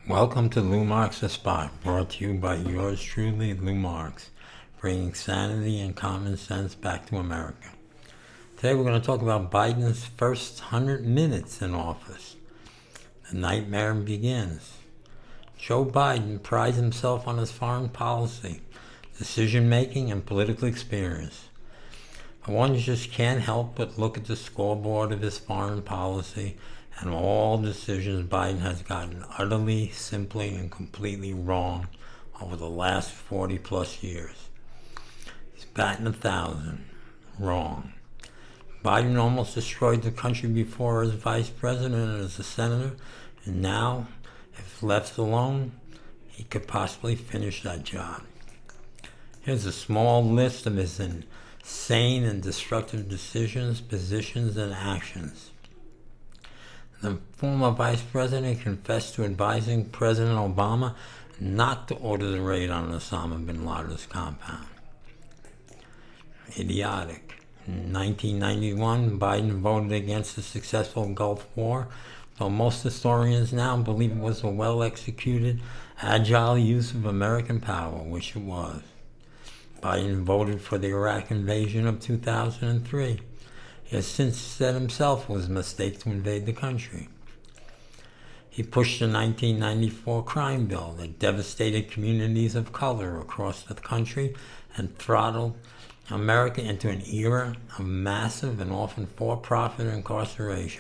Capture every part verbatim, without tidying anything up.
Welcome to Lou Marks The Spot, brought to you by yours truly, Lou Marks, bringing sanity and common sense back to America. Today we're going to talk about Biden's first hundred minutes in office. The nightmare begins. Joe Biden prides himself on his foreign policy, decision-making, and political experience. But one just can't help but look at the scoreboard of his foreign policy and all decisions Biden has gotten utterly, simply, and completely wrong over the last forty plus years. He's batting a thousand. Wrong. Biden almost destroyed the country before as vice president and as a senator, and now, if left alone, he could possibly finish that job. Here's a small list of his insane and destructive decisions, positions, and actions. The former vice president confessed to advising President Obama not to order the raid on Osama bin Laden's compound. Idiotic. In nineteen ninety-one, Biden voted against the successful Gulf War, though most historians now believe it was a well-executed, agile use of American power, which it was. Biden voted for the Iraq invasion of two thousand three. He has since said himself it was a mistake to invade the country. He pushed the nineteen ninety-four crime bill that devastated communities of color across the country and throttled America into an era of massive and often for-profit incarceration.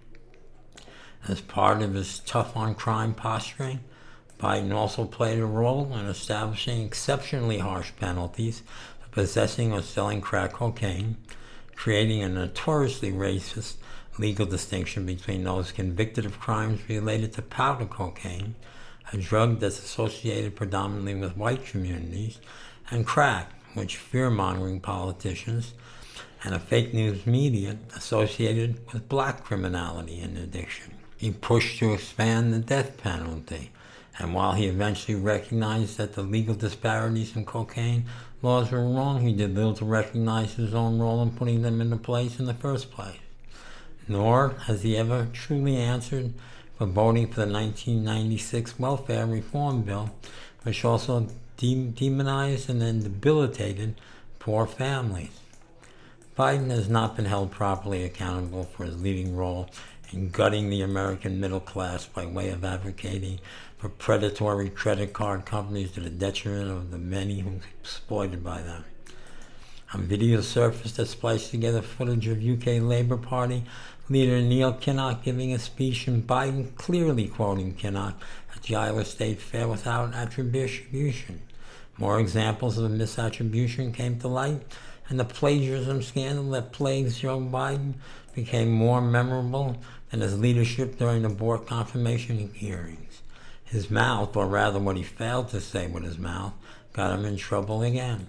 As part of his tough-on-crime posturing, Biden also played a role in establishing exceptionally harsh penalties for possessing or selling crack cocaine, creating a notoriously racist legal distinction between those convicted of crimes related to powder cocaine, a drug that's associated predominantly with white communities, and crack, which fear-mongering politicians and a fake news media associated with black criminality and addiction. He pushed to expand the death penalty, and while he eventually recognized that the legal disparities in cocaine laws were wrong, he did little to recognize his own role in putting them into place in the first place. Nor has he ever truly answered for voting for the nineteen ninety-six welfare reform bill, which also de- demonized and then debilitated poor families. Biden has not been held properly accountable for his leading role in gutting the American middle class by way of advocating for predatory credit card companies to the detriment of the many who are exploited by them. On video surfaced that spliced together footage of U K Labour Party leader Neil Kinnock giving a speech and Biden clearly quoting Kinnock at the Iowa State Fair without attribution. More examples of misattribution came to light, and the plagiarism scandal that plagues Joe Biden became more memorable than his leadership during the board confirmation hearings. His mouth, or rather what he failed to say with his mouth, got him in trouble again.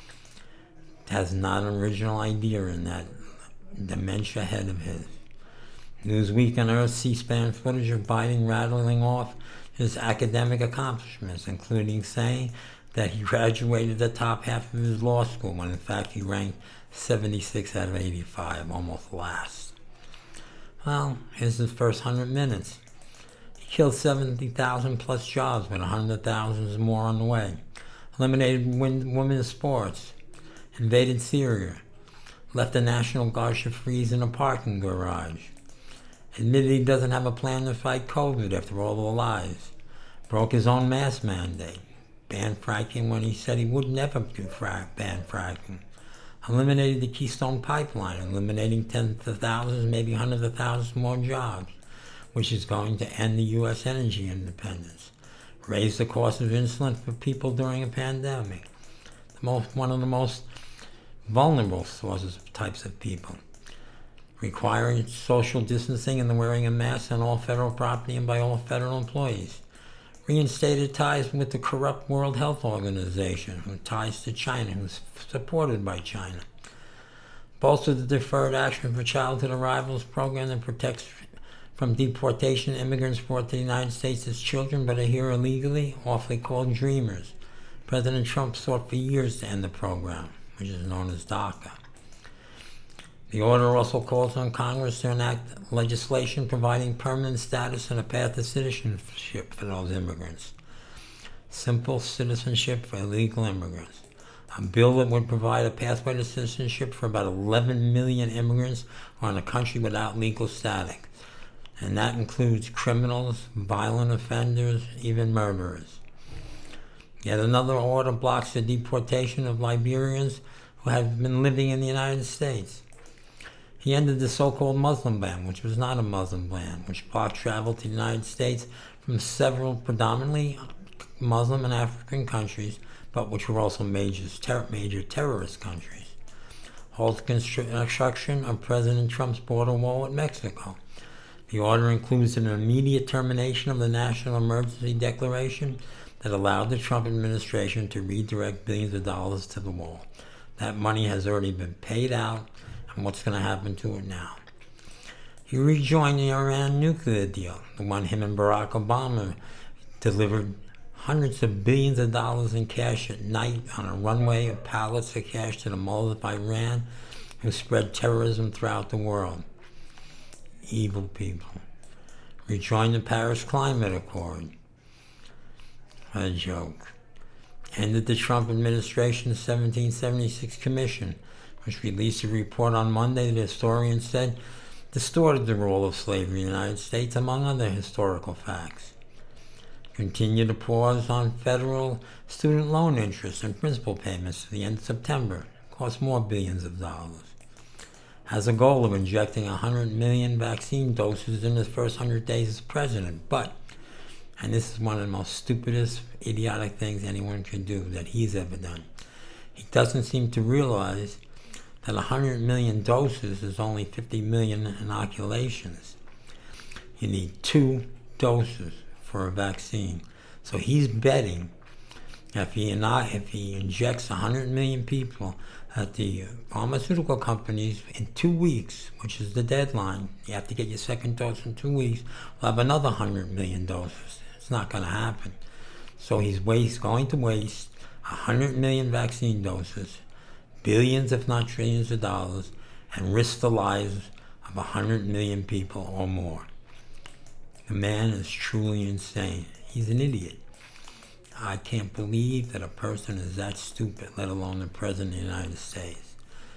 It has not an original idea in that dementia head of his. Newsweek unearthed C-SPAN footage of Biden rattling off his academic accomplishments, including saying that he graduated the top half of his law school, when in fact he ranked seventy-six out of eighty-five, almost last. Well, here's his first hundred minutes. He killed seventy thousand plus jobs, with one hundred thousand more on the way. Eliminated women's sports. Invaded Syria. Left the National Guard to freeze in a parking garage. Admitted he doesn't have a plan to fight COVID after all the lies. Broke his own mask mandate. Banned fracking when he said he would never do frack, ban fracking. Eliminated the Keystone Pipeline, eliminating tens of thousands, maybe hundreds of thousands more jobs, which is going to end the U S energy independence. Raised the cost of insulin for people during a pandemic. The most, one of the most vulnerable sources of types of people. Requiring social distancing and the wearing of masks on all federal property and by all federal employees. Reinstated ties with the corrupt World Health Organization, who ties to China, who's supported by China. Bolstered the Deferred Action for Childhood Arrivals program that protects from deportation immigrants brought to the United States as children but are here illegally, awfully called Dreamers. President Trump sought for years to end the program, which is known as DACA. The order also calls on Congress to enact legislation providing permanent status and a path to citizenship for those immigrants. Simple citizenship for illegal immigrants. A bill that would provide a pathway to citizenship for about eleven million immigrants who are in a country without legal status. And that includes criminals, violent offenders, even murderers. Yet another order blocks the deportation of Liberians who have been living in the United States. He ended the so-called Muslim ban, which was not a Muslim ban, which blocked travel to the United States from several predominantly Muslim and African countries, but which were also major, ter- major terrorist countries. Halt construction of President Trump's border wall with Mexico. The order includes an immediate termination of the National Emergency Declaration that allowed the Trump administration to redirect billions of dollars to the wall. That money has already been paid out, and what's going to happen to it now? He rejoined the Iran nuclear deal, the one him and Barack Obama delivered hundreds of billions of dollars in cash at night on a runway of pallets of cash to the mullahs of Iran who spread terrorism throughout the world. Evil people. Rejoined the Paris Climate Accord. A joke. Ended the Trump administration's seventeen seventy-six commission, which released a report on Monday that historians said distorted the role of slavery in the United States, among other historical facts. Continued to pause on federal student loan interest and principal payments to the end of September. Cost more billions of dollars. Has a goal of injecting one hundred million vaccine doses in his first one hundred days as president. But, and this is one of the most stupidest, idiotic things anyone can do that he's ever done, he doesn't seem to realize that one hundred million doses is only fifty million inoculations. You need two doses for a vaccine. So he's betting if he, if he injects one hundred million people, that the pharmaceutical companies in two weeks, which is the deadline, you have to get your second dose in two weeks, will have another one hundred million doses. It's not going to happen. So he's waste, going to waste one hundred million vaccine doses, billions if not trillions of dollars, and risk the lives of one hundred million people or more. The man is truly insane. He's an idiot. I can't believe that a person is that stupid, let alone the President of the United States.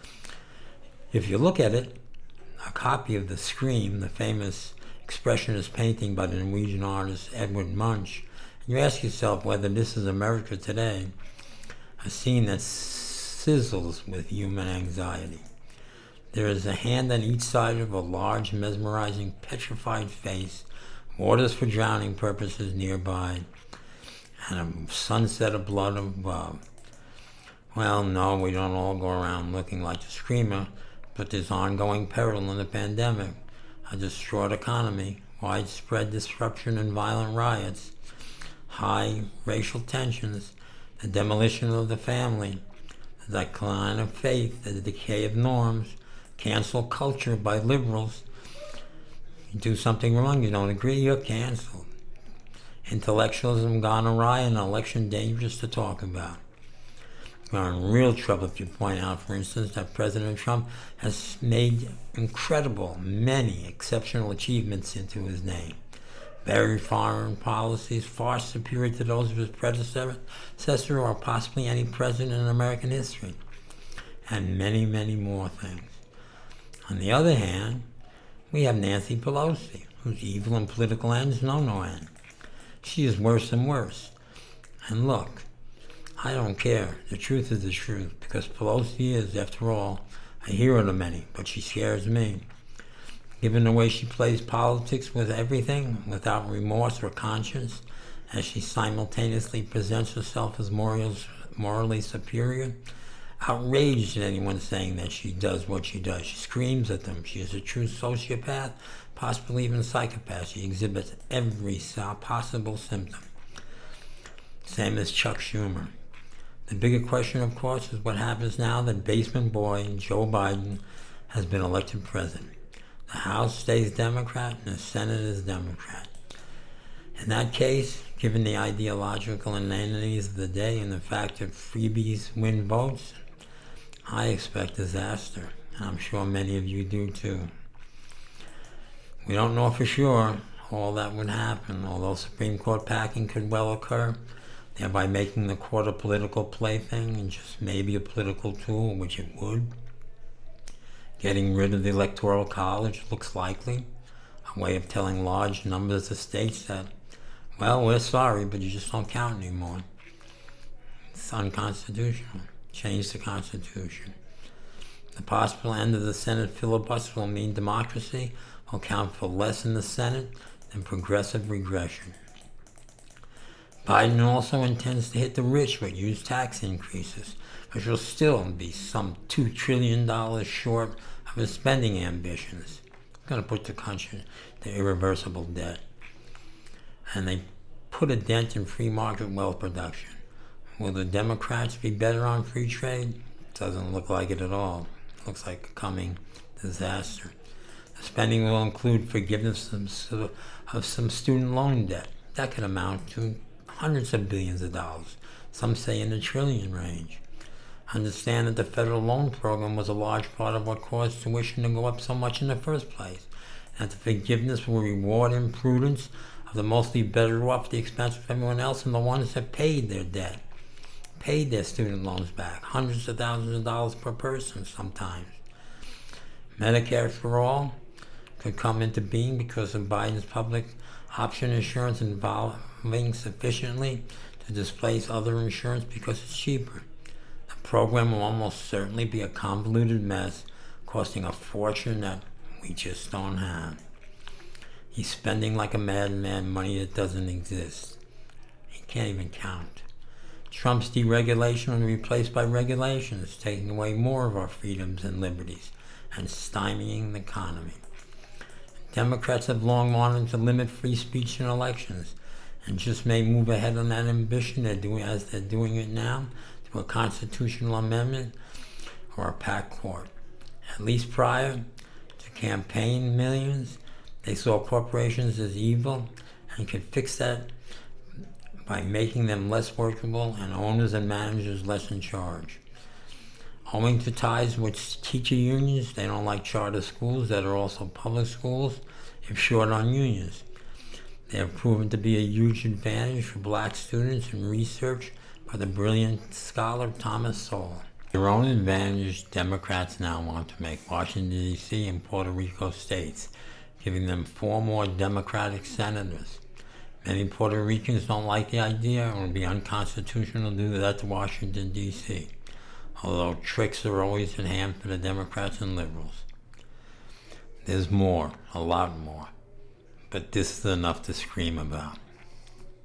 If you look at it, a copy of The Scream, the famous expressionist painting by the Norwegian artist Edvard Munch, and you ask yourself whether this is America today, a scene that sizzles with human anxiety. There is a hand on each side of a large, mesmerizing, petrified face, waters for drowning purposes nearby, and a sunset of blood above. Well, no, we don't all go around looking like the Screamer, but there's ongoing peril in the pandemic, a distraught economy, widespread disruption and violent riots, high racial tensions, the demolition of the family, the decline of faith, the decay of norms, cancel culture by liberals. You do something wrong, you don't agree, you're canceled. Intellectualism gone awry, and an election dangerous to talk about. We're in real trouble if you point out, for instance, that President Trump has made incredible, many exceptional achievements into his name. Very foreign policies, far superior to those of his predecessor or possibly any president in American history. And many, many more things. On the other hand, we have Nancy Pelosi, whose evil and political ends know no end. She is worse and worse. And look, I don't care. The truth is the truth, because Pelosi is, after all, a hero to many, but she scares me. Given the way she plays politics with everything, without remorse or conscience, as she simultaneously presents herself as morals, morally superior, outraged at anyone saying that she does what she does. She screams at them. She is a true sociopath, possibly even psychopath. She exhibits every possible symptom. Same as Chuck Schumer. The bigger question, of course, is what happens now that basement boy Joe Biden has been elected president. The House stays Democrat and the Senate is Democrat. In that case, given the ideological inanities of the day and the fact that freebies win votes, I expect disaster. and I'm sure many of you do too. We don't know for sure all that would happen, although Supreme Court packing could well occur, thereby making the court a political plaything and just maybe a political tool, which it would. Getting rid of the Electoral College looks likely, a way of telling large numbers of states that, well, we're sorry, but you just don't count anymore. It's unconstitutional. Change the Constitution. The possible end of the Senate filibuster will mean democracy will count for less in the Senate than progressive regression. Biden also intends to hit the rich with huge tax increases, which will still be some two trillion dollars short of his spending ambitions. It's going to put the country to irreversible debt. And they put a dent in free market wealth production. Will the Democrats be better on free trade? Doesn't look like it at all. Looks like a coming disaster. The spending will include forgiveness of, of some student loan debt. That could amount to hundreds of billions of dollars. Some say in the trillion range. Understand that the federal loan program was a large part of what caused tuition to go up so much in the first place. And that the forgiveness will reward imprudence of the mostly better off at the expense of everyone else and the ones that paid their debt. Paid their student loans back, hundreds of thousands of dollars per person sometimes. Medicare for All could come into being because of Biden's public option insurance involving sufficiently to displace other insurance because it's cheaper. The program will almost certainly be a convoluted mess, costing a fortune that we just don't have. He's spending like a madman money that doesn't exist. He can't even count. Trump's deregulation will be replaced by regulations, taking away more of our freedoms and liberties and stymieing the economy. Democrats have long wanted to limit free speech in elections and just may move ahead on that ambition they're doing, as they're doing it now, to a constitutional amendment or a packed court. At least prior to campaign millions, they saw corporations as evil and could fix that by making them less workable and owners and managers less in charge. Owing to ties with teacher unions, they don't like charter schools that are also public schools, if short on unions. They have proven to be a huge advantage for black students in research by the brilliant scholar Thomas Sowell. Their own advantage, Democrats now want to make Washington, D C and Puerto Rico states, giving them four more Democratic senators. Many Puerto Ricans don't like the idea and it would be unconstitutional to do that to Washington, D C, although tricks are always in hand for the Democrats and liberals. There's more, a lot more, but this is enough to scream about.